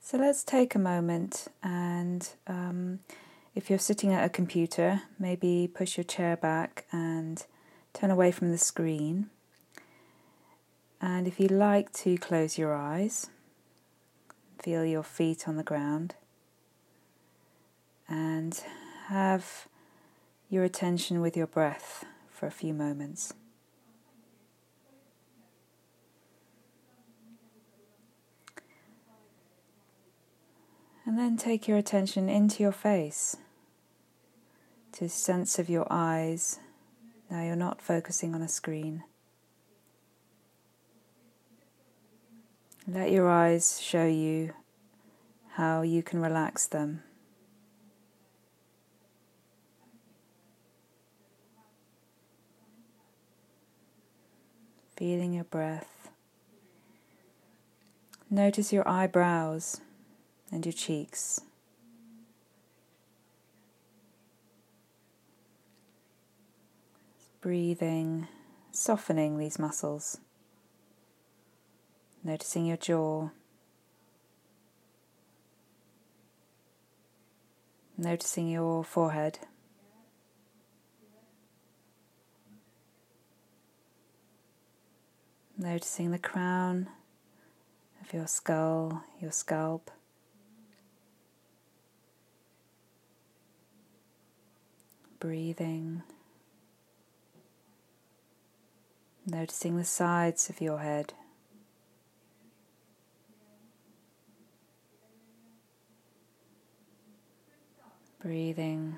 So let's take a moment and if you're sitting at a computer, maybe push your chair back and turn away from the screen. And if you like to close your eyes, feel your feet on the ground and have your attention with your breath for a few moments. And then take your attention into your face, to the sense of your eyes. Now you're not focusing on a screen. Let your eyes show you how you can relax them. Feeling your breath. Notice your eyebrows and your cheeks. Breathing, softening these muscles. Noticing your jaw. Noticing your forehead. Noticing the crown of your skull, your scalp. Breathing. Noticing the sides of your head. Breathing.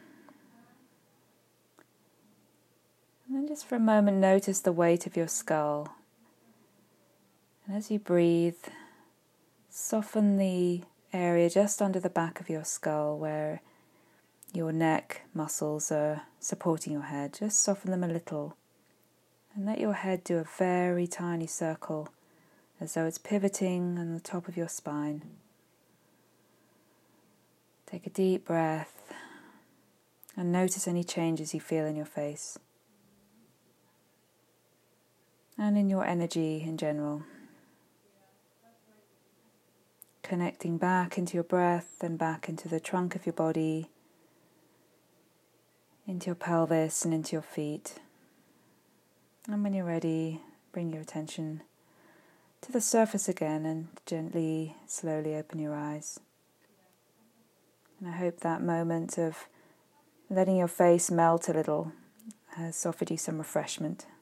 And then just for a moment notice the weight of your skull. And as you breathe, soften the area just under the back of your skull where your neck muscles are supporting your head. Just soften them a little. And let your head do a very tiny circle as though it's pivoting on the top of your spine. Take a deep breath and notice any changes you feel in your face and in your energy in general. Connecting back into your breath and back into the trunk of your body, into your pelvis and into your feet. And when you're ready, bring your attention to the surface again and gently, slowly open your eyes. And I hope that moment of letting your face melt a little has offered you some refreshment.